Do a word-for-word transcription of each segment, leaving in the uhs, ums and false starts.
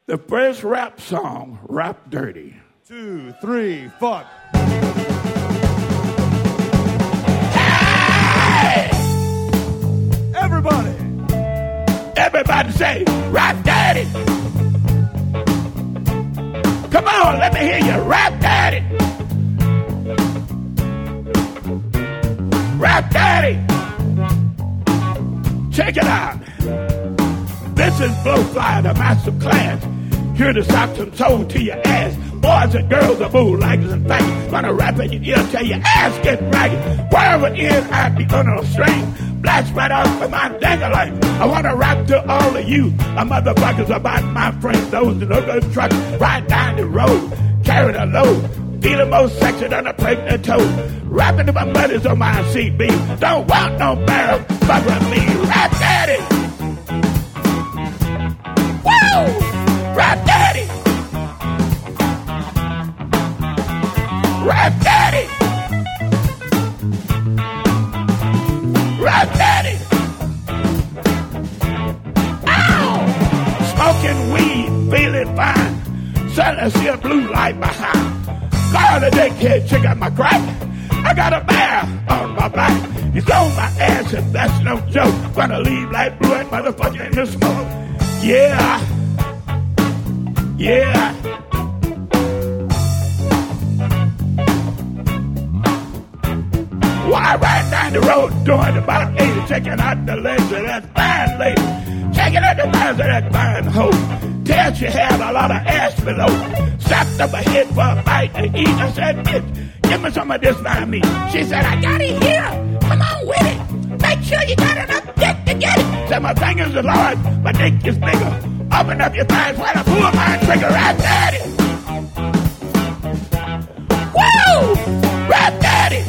The first rap song, Rap Dirty. Two, three, fuck. Hey! Everybody. Everybody say, Rap Dirty. Come on, let me hear you. Rap Dirty. Rap Dirty. Check it out. This is Blowfly, the master class. Here to sock some soul to your ass. Boys and girls are bull legs and fangs. Gonna rap in your ear till your ass gets ragged. Wherever it is, I'd be on a string. Blast right out for my dang-a-lang. I wanna rap to all of you, a motherfuckers about my friends. Those that look at trucks right down the road, carrying a load. Feeling more sexy than a pregnant toad. Rapping to my buddies on my C B. Don't want no barrel, fuck with me. Rap Daddy. Woo! Rap Daddy. Rap Daddy. Rap Daddy. Ow! Smoking weed, feeling fine. Suddenly see a blue light behind. Call the dickhead, check out my crack. I got a bear on my back. He's on my ass and that's no joke. Gonna leave like blue and motherfucker in the smoke. Yeah. Yeah. Why ride down the road doing about eighty, checking out the legs of that fine lady. Checking out the thighs of that fine hoe. Tell she had a lot of ass below. Slapped up her head for a bite to eat. I said, bitch, give me some of this by me. She said, I got it here. Come on with it. Make sure you got enough dick to get it. Said, my fingers are large, my dick is bigger. Open up your thighs while I pull my trigger. Rap Daddy. Woo! Rap Daddy.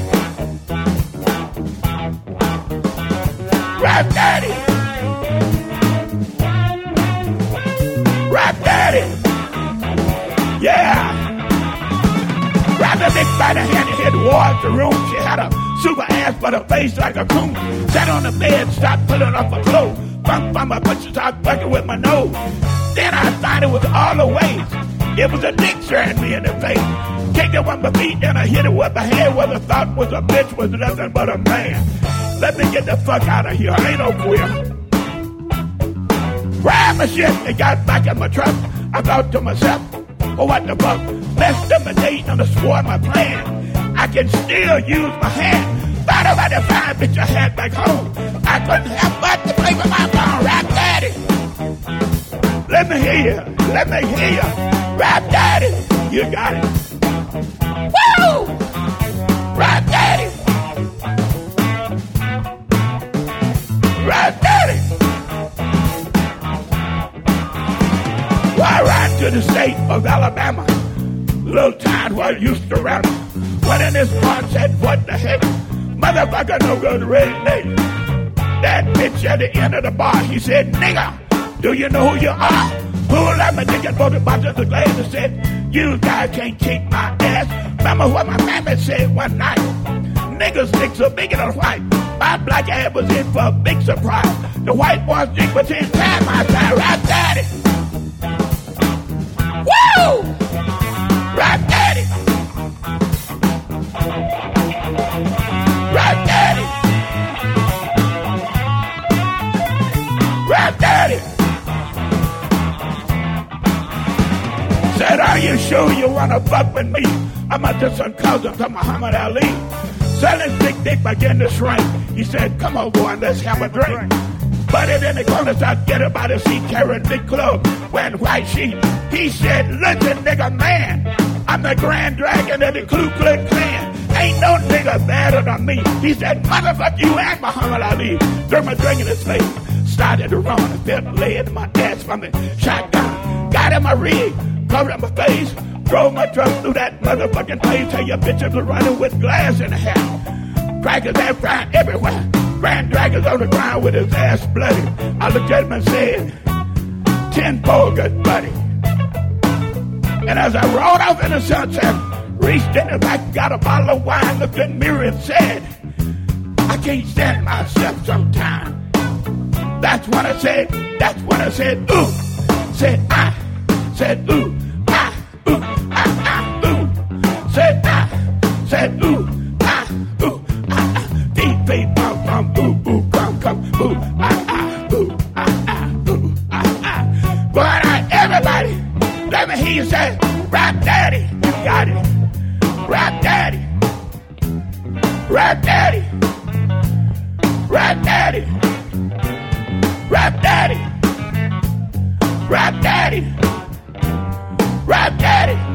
Rap Daddy. Rap Daddy. Yeah. Grabbed a big bite of hand and hit towards the room. She had a super ass but her face like a coon. Sat on the bed, stopped pulling off her clothes. Bump on my butt, started bucking with my nose. Then I thought it was all the ways. It was a dick staring me in the face. Kicked it with my feet, then I hit it with my head. What I thought was a bitch was nothing but a man. Let me get the fuck out of here. I ain't no queer. Grabbed my shit and got back in my truck. I thought to myself, oh, what the fuck? Messed up my date and I swore my plan. I can still use my hand. Thought about the fine bitch I had back home. I couldn't help but to play with my phone. Rap Daddy. Let me hear you. Let me hear you. Rap Daddy. You got it. Woo! Rap Daddy. Rap Daddy. Well, I ride to the state of Alabama. Little time while used to rap. Went in this bar and said, what the heck? Motherfucker no good ready nigga. That bitch at the end of the bar, he said, nigga, do you know who you are? Pulled out my dick and both the bottles of glass and said, you guys can't kick my ass. Remember what my mama said one night? Niggas' dicks are bigger than white. My black ass was in for a big surprise. The white boy's dick was ten times my time. Rap Daddy. Woo! Rap Daddy. Rap Daddy. Rap Daddy. Said, are you sure you wanna fuck with me? I'm a distant cousin to Muhammad Ali. Selling big dick began to shrink. He said, come on, boy, let's have a drink. But it in the corner, started get about a seat, carrying big club, wearing white sheet. He said, listen, nigga, man, I'm the Grand Dragon of the Ku Klux Klan. Ain't no nigga better than me. He said, motherfucker, you and Muhammad Ali. Threw my drink in his face. Started to run and felt lead in my ass from the shotgun. Got in my rig, covered up my face. Drove my truck through that motherfucking place. Tell your bitches were running with glass in the hair. Crackers and frying everywhere. Grand Dragon's on the ground with his ass bloody. I looked at him and said, ten four, good buddy. And as I rode off in the sunset, reached in the back, got a bottle of wine, looked in the mirror and said, I can't stand myself sometimes. That's what I said. That's what I said. Ooh. Said I. said ooh, ah, ooh, ah, ah, ooh. Said ah, said ooh, ah, ooh, ah, ah. Deep feet bum bum, ooh, ooh, come, come, ooh, ah, ah, ooh, ah, ah, ooh, ah, ah. Going out, everybody. Let me hear you say, Rap Daddy. You got it. Rap Daddy. Rap Daddy. Rap Daddy. Rap Daddy. Rap Daddy. Rap Daddy.